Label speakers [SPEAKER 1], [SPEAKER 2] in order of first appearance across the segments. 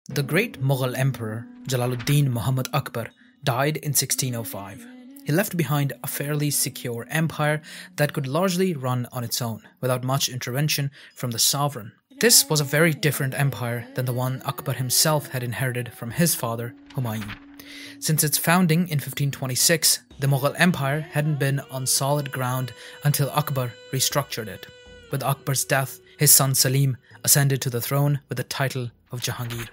[SPEAKER 1] The great Mughal emperor Jalaluddin Muhammad Akbar died in 1605. He left behind a fairly secure empire that could largely run on its own, without much intervention from the sovereign. This was a very different empire than the one Akbar himself had inherited from his father, Humayun. Since its founding in 1526, the Mughal Empire hadn't been on solid ground until Akbar restructured it. With Akbar's death, his son Salim ascended to the throne with the title of Jahangir.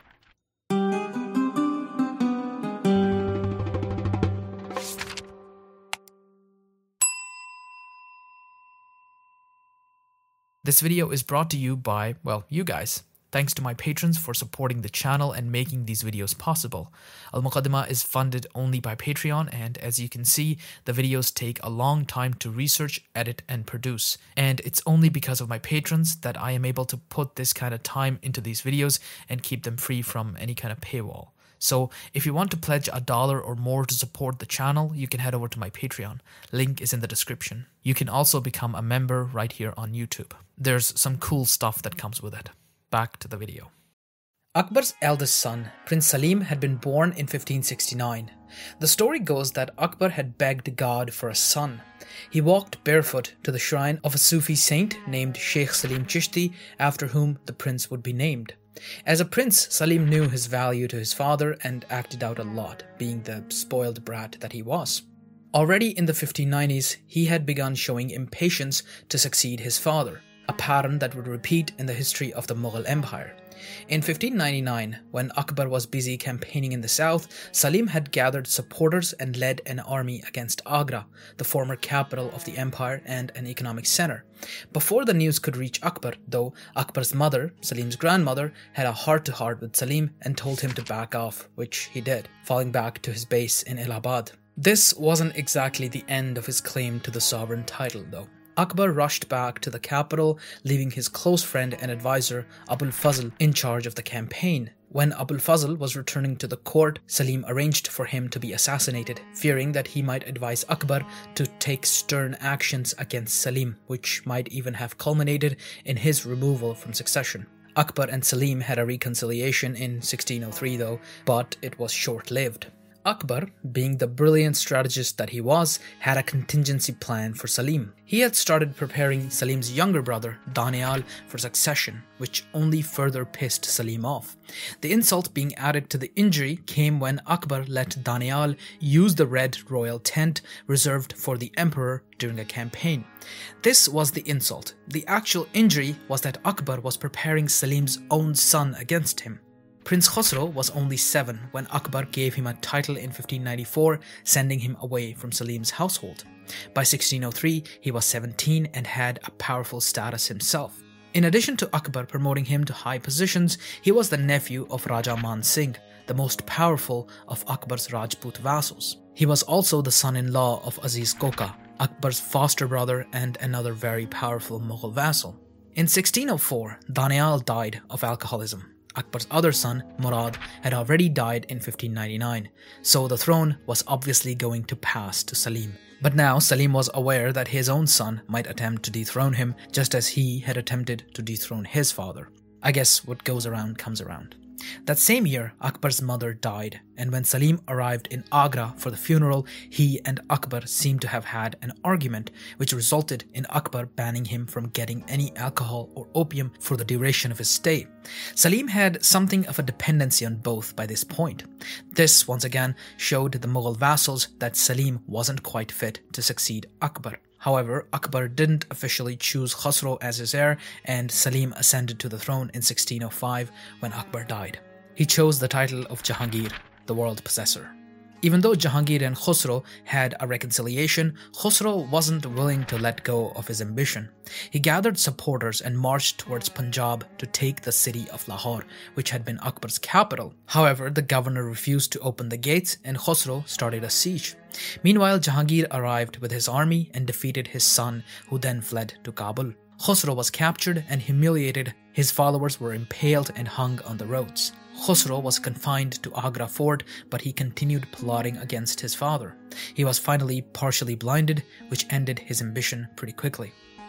[SPEAKER 1] This video is brought to you by, well, you guys. Thanks to my patrons for supporting the channel and making these videos possible. Al Muqaddimah is funded only by Patreon, and as you can see, the videos take a long time to research, edit, and produce. And it's only because of my patrons that I am able to put this kind of time into these videos and keep them free from any kind of paywall. So if you want to pledge $1 or more to support the channel, you can head over to my Patreon. Link is in the description. You can also become a member right here on YouTube. There's some cool stuff that comes with it. Back to the video. Akbar's eldest son, Prince Salim, had been born in 1569. The story goes that Akbar had begged God for a son. He walked barefoot to the shrine of a Sufi saint named Sheikh Salim Chishti, after whom the prince would be named. As a prince, Salim knew his value to his father and acted out a lot, being the spoiled brat that he was. Already in the 1590s, he had begun showing impatience to succeed his father, a pattern that would repeat in the history of the Mughal Empire. In 1599, when Akbar was busy campaigning in the south, Salim had gathered supporters and led an army against Agra, the former capital of the empire and an economic center. Before the news could reach Akbar, though, Akbar's mother, Salim's grandmother, had a heart-to-heart with Salim and told him to back off, which he did, falling back to his base in Allahabad. This wasn't exactly the end of his claim to the sovereign title, though. Akbar rushed back to the capital, leaving his close friend and advisor Abul Fazl in charge of the campaign. When Abul Fazl was returning to the court, Salim arranged for him to be assassinated, fearing that he might advise Akbar to take stern actions against Salim, which might even have culminated in his removal from succession. Akbar and Salim had a reconciliation in 1603 though, but it was short-lived. Akbar, being the brilliant strategist that he was, had a contingency plan for Salim. He had started preparing Salim's younger brother, Danial, for succession, which only further pissed Salim off. The insult being added to the injury came when Akbar let Danial use the red royal tent reserved for the emperor during a campaign. This was the insult. The actual injury was that Akbar was preparing Salim's own son against him. Prince Khosrow was only 7 when Akbar gave him a title in 1594, sending him away from Salim's household. By 1603, he was 17 and had a powerful status himself. In addition to Akbar promoting him to high positions, he was the nephew of Raja Man Singh, the most powerful of Akbar's Rajput vassals. He was also the son-in-law of Aziz Koka, Akbar's foster brother and another very powerful Mughal vassal. In 1604, Danial died of alcoholism. Akbar's other son, Murad, had already died in 1599, so the throne was obviously going to pass to Salim. But now Salim was aware that his own son might attempt to dethrone him, just as he had attempted to dethrone his father. I guess what goes around comes around. That same year, Akbar's mother died, and when Salim arrived in Agra for the funeral, he and Akbar seemed to have had an argument, which resulted in Akbar banning him from getting any alcohol or opium for the duration of his stay. Salim had something of a dependency on both by this point. This, once again, showed the Mughal vassals that Salim wasn't quite fit to succeed Akbar. However, Akbar didn't officially choose Khosrow as his heir, and Salim ascended to the throne in 1605 when Akbar died. He chose the title of Jahangir, the world possessor. Even though Jahangir and Khosrow had a reconciliation, Khosrow wasn't willing to let go of his ambition. He gathered supporters and marched towards Punjab to take the city of Lahore, which had been Akbar's capital. However, the governor refused to open the gates and Khosrow started a siege. Meanwhile, Jahangir arrived with his army and defeated his son, who then fled to Kabul. Khosrow was captured and humiliated. His followers were impaled and hung on the roads. Khosrow was confined to Agra fort, but he continued plotting against his father. He was finally partially blinded, which ended his ambition pretty quickly.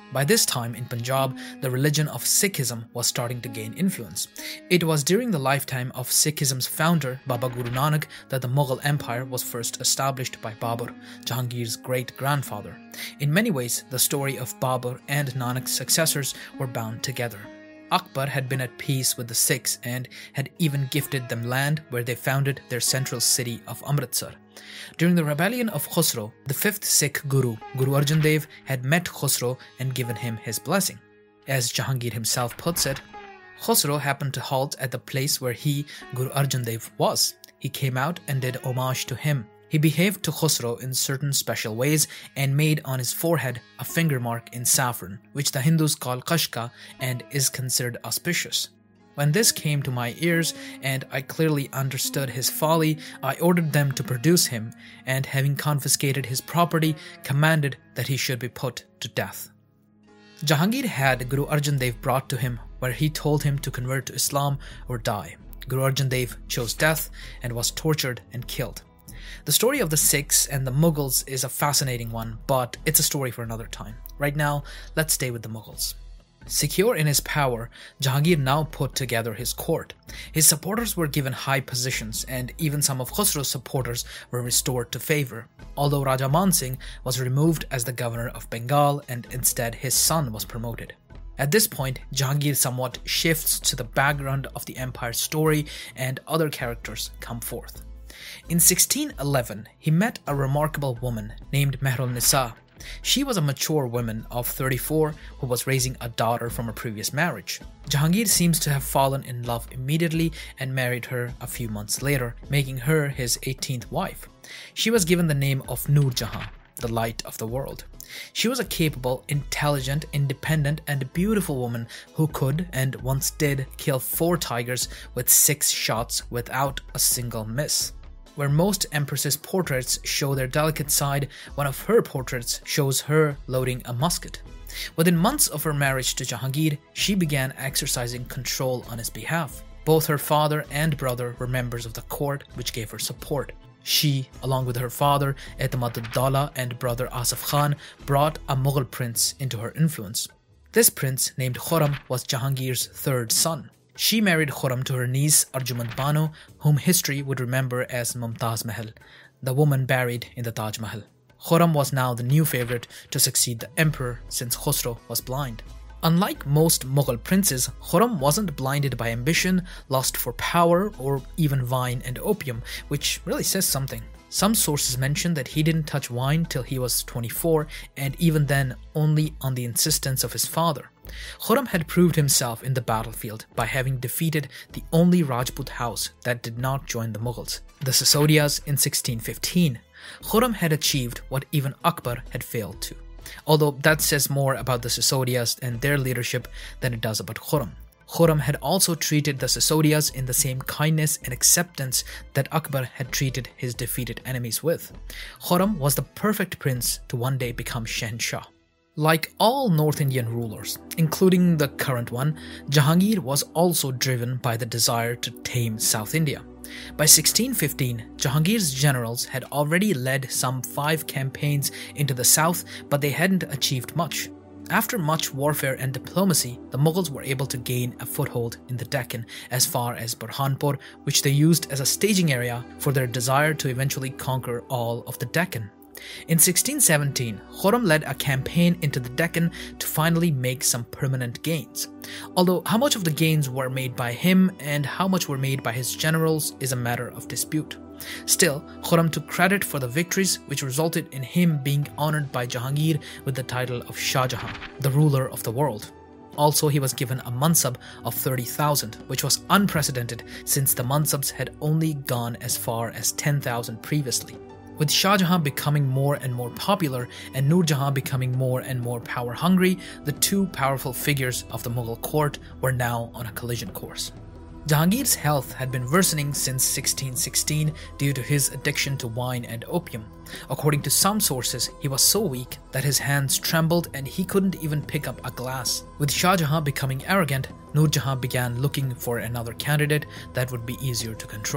[SPEAKER 1] By this time in Punjab, the religion of Sikhism was starting to gain influence. It was during the lifetime of Sikhism's founder, Baba Guru Nanak, that the Mughal Empire was first established by Babur, Jahangir's great-grandfather. In many ways, the story of Babur and Nanak's successors were bound together. Akbar had been at peace with the Sikhs and had even gifted them land where they founded their central city of Amritsar. During the rebellion of Khusro, the fifth Sikh Guru, Guru Arjan Dev, had met Khusro and given him his blessing. As Jahangir himself puts it, Khusro happened to halt at the place where he, Guru Arjan Dev, was. He came out and did homage to him. He behaved to Khusro in certain special ways and made on his forehead a finger mark in saffron, which the Hindus call kashka and is considered auspicious. When this came to my ears and I clearly understood his folly, I ordered them to produce him and, having confiscated his property, commanded that he should be put to death. Jahangir had Guru Arjan Dev brought to him, where he told him to convert to Islam or die. Guru Arjan Dev chose death and was tortured and killed. The story of the Sikhs and the Mughals is a fascinating one, but it's a story for another time. Right now, let's stay with the Mughals. Secure in his power, Jahangir now put together his court. His supporters were given high positions, and even some of Khusro's supporters were restored to favor, although Raja Man Singh was removed as the governor of Bengal and instead his son was promoted. At this point, Jahangir somewhat shifts to the background of the empire's story and other characters come forth. In 1611, he met a remarkable woman named Mehrul Nisa. She was a mature woman of 34 who was raising a daughter from a previous marriage. Jahangir seems to have fallen in love immediately and married her a few months later, making her his 18th wife. She was given the name of Noor Jahan, the light of the world. She was a capable, intelligent, independent, and beautiful woman who could, and once did, kill 4 tigers with 6 shots without a single miss. Where most empresses' portraits show their delicate side, one of her portraits shows her loading a musket. Within months of her marriage to Jahangir, she began exercising control on his behalf. Both her father and brother were members of the court, which gave her support. She, along with her father, Etemad-ud-Daula, and brother Asif Khan, brought a Mughal prince into her influence. This prince, named Khurram, was Jahangir's 3rd son. She married Khurram to her niece Arjumand Banu, whom history would remember as Mumtaz Mahal, the woman buried in the Taj Mahal. Khurram was now the new favorite to succeed the emperor since Khusro was blind. Unlike most Mughal princes, Khurram wasn't blinded by ambition, lust for power, or even wine and opium, which really says something. Some sources mention that he didn't touch wine till he was 24, and even then only on the insistence of his father. Khurram had proved himself in the battlefield by having defeated the only Rajput house that did not join the Mughals, the Sisodias, in 1615. Khurram had achieved what even Akbar had failed to, although that says more about the Sisodias and their leadership than it does about Khurram. Khurram had also treated the Sisodias in the same kindness and acceptance that Akbar had treated his defeated enemies with. Khurram was the perfect prince to one day become Shahanshah. Like all North Indian rulers, including the current one, Jahangir was also driven by the desire to tame South India. By 1615, Jahangir's generals had already led some 5 campaigns into the south, but they hadn't achieved much. After much warfare and diplomacy, the Mughals were able to gain a foothold in the Deccan as far as Burhanpur, which they used as a staging area for their desire to eventually conquer all of the Deccan. In 1617, Khurram led a campaign into the Deccan to finally make some permanent gains. Although how much of the gains were made by him and how much were made by his generals is a matter of dispute. Still, Khurram took credit for the victories, which resulted in him being honored by Jahangir with the title of Shah Jahan, the ruler of the world. Also, he was given a mansab of 30,000, which was unprecedented since the mansabs had only gone as far as 10,000 previously. With Shah Jahan becoming more and more popular and Noor Jahan becoming more and more power-hungry, the 2 powerful figures of the Mughal court were now on a collision course. Jahangir's health had been worsening since 1616 due to his addiction to wine and opium. According to some sources, he was so weak that his hands trembled and he couldn't even pick up a glass. With Shah Jahan becoming arrogant, Noor Jahan began looking for another candidate that would be easier to control.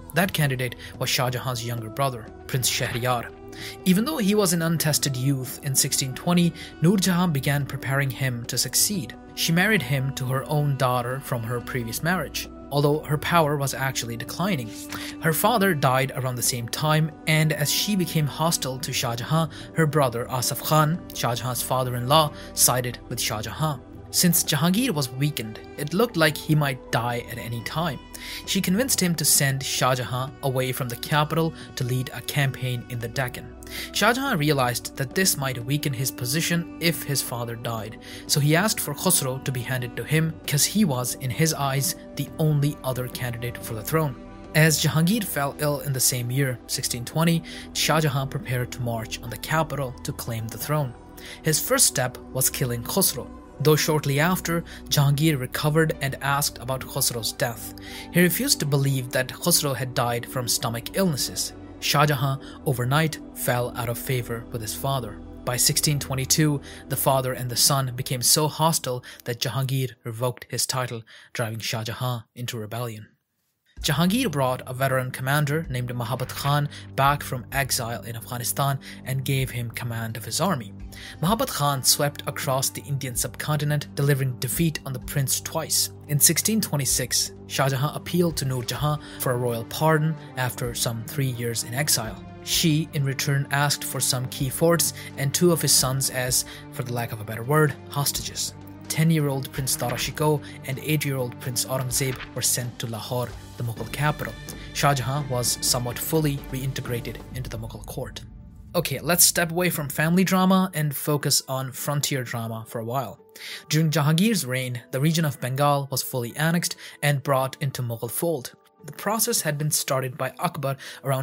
[SPEAKER 1] That candidate was Shah Jahan's younger brother, Prince Shahryar. Even though he was an untested youth in 1620, Nur Jahan began preparing him to succeed. She married him to her own daughter from her previous marriage, although her power was actually declining. Her father died around the same time, and as she became hostile to Shah Jahan, her brother Asaf Khan, Shah Jahan's father-in-law, sided with Shah Jahan. Since Jahangir was weakened, it looked like he might die at any time. She convinced him to send Shah Jahan away from the capital to lead a campaign in the Deccan. Shah Jahan realized that this might weaken his position if his father died, so he asked for Khosrow to be handed to him because he was, in his eyes, the only other candidate for the throne. As Jahangir fell ill in the same year, 1620, Shah Jahan prepared to march on the capital to claim the throne. His first step was killing Khosrow. Though shortly after, Jahangir recovered and asked about Khosrow's death. He refused to believe that Khosrow had died from stomach illnesses. Shah Jahan overnight fell out of favor with his father. By 1622, the father and the son became so hostile that Jahangir revoked his title, driving Shah Jahan into rebellion. Jahangir brought a veteran commander named Mahabat Khan back from exile in Afghanistan and gave him command of his army. Mahabat Khan swept across the Indian subcontinent, delivering defeat on the prince twice. In 1626, Shah Jahan appealed to Nur Jahan for a royal pardon after some 3 years in exile. She, in return, asked for some key forts and 2 of his sons as, for the lack of a better word, hostages. 10-year-old Prince Dara Shikoh and 8-year-old Prince Aurangzeb were sent to Lahore, the Mughal capital. Shah Jahan was somewhat fully reintegrated into the Mughal court. Okay, let's step away from family drama and focus on frontier drama for a while. During Jahangir's reign, the region of Bengal was fully annexed and brought into Mughal fold. The process had been started by Akbar around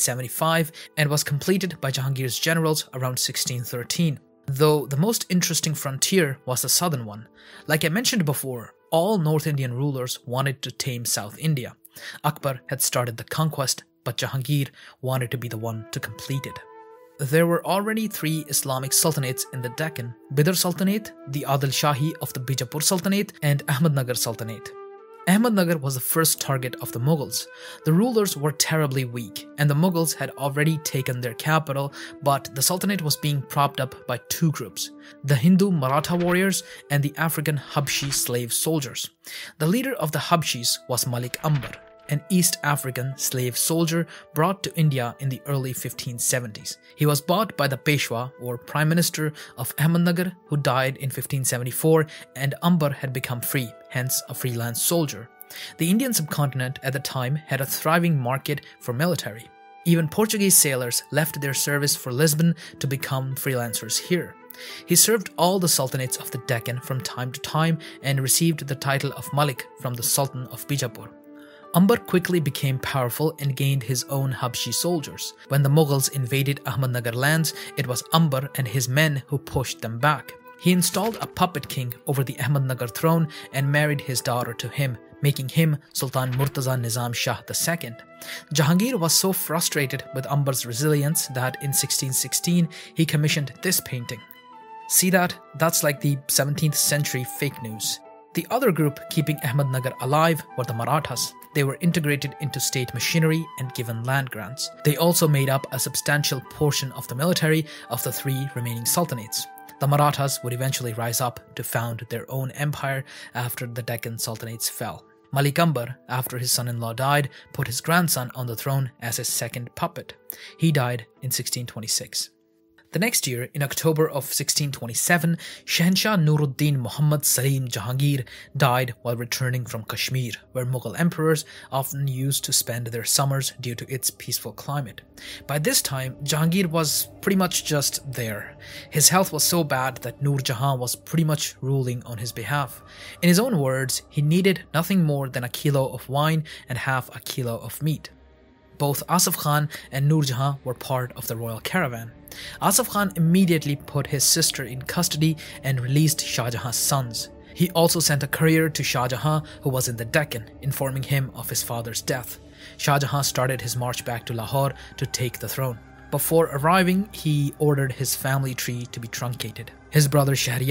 [SPEAKER 1] 1575 and was completed by Jahangir's generals around 1613. Though the most interesting frontier was the southern one. Like I mentioned before, all North Indian rulers wanted to tame South India. Akbar had started the conquest, but Jahangir wanted to be the one to complete it. There were already 3 Islamic sultanates in the Deccan: Bidr Sultanate, the Adil Shahi of the Bijapur Sultanate, and Ahmednagar Sultanate. Ahmednagar was the first target of the Mughals. The rulers were terribly weak, and the Mughals had already taken their capital, but the Sultanate was being propped up by 2 groups: the Hindu Maratha warriors and the African Habshi slave soldiers. The leader of the Habshis was Malik Ambar, an East African slave soldier brought to India in the early 1570s. He was bought by the Peshwa, or Prime Minister of Ahmednagar, who died in 1574, and Ambar had become free, hence a freelance soldier. The Indian subcontinent at the time had a thriving market for military. Even Portuguese sailors left their service for Lisbon to become freelancers here. He served all the sultanates of the Deccan from time to time and received the title of Malik from the Sultan of Bijapur. Ambar quickly became powerful and gained his own Habshi soldiers. When the Mughals invaded Ahmednagar lands, it was Ambar and his men who pushed them back. He installed a puppet king over the Ahmednagar throne and married his daughter to him, making him Sultan Murtaza Nizam Shah II. Jahangir was so frustrated with Ambar's resilience that in 1616 he commissioned this painting. See that? That's like the 17th century fake news. The other group keeping Ahmednagar alive were the Marathas. They were integrated into state machinery and given land grants. They also made up a substantial portion of the military of the 3 remaining sultanates. The Marathas would eventually rise up to found their own empire after the Deccan sultanates fell. Malik Ambar, after his son-in-law died, put his grandson on the throne as his second puppet. He died in 1626. The next year, in October of 1627, Shahanshah Nuruddin Muhammad Salim Jahangir died while returning from Kashmir, where Mughal emperors often used to spend their summers due to its peaceful climate. By this time, Jahangir was pretty much just there. His health was so bad that Nur Jahan was pretty much ruling on his behalf. In his own words, he needed nothing more than a kilo of wine and half a kilo of meat. Both Asaf Khan and Nur Jahan were part of the royal caravan. Asaf Khan immediately put his sister in custody and released Shah Jahan's sons. He also sent a courier to Shah Jahan, who was in the Deccan, informing him of his father's death. Shah Jahan started his march back to Lahore to take the throne. Before arriving, he ordered his family tree to be truncated. His brother Shahryar,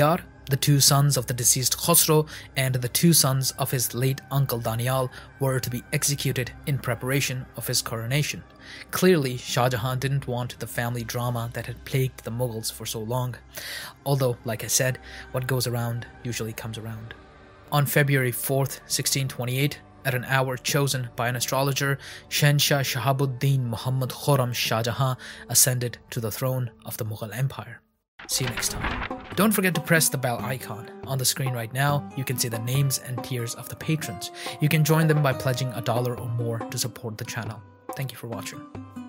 [SPEAKER 1] The two sons of the deceased Khosrow and the two sons of his late uncle Danial were to be executed in preparation of his coronation. Clearly, Shah Jahan didn't want the family drama that had plagued the Mughals for so long. Although, like I said, what goes around usually comes around. On February 4th, 1628, at an hour chosen by an astrologer, Shahanshah Shahabuddin Muhammad Khurram Shah Jahan ascended to the throne of the Mughal Empire. See you next time. Don't forget to press the bell icon. On the screen right now, you can see the names and tiers of the patrons. You can join them by pledging $1 or more to support the channel. Thank you for watching.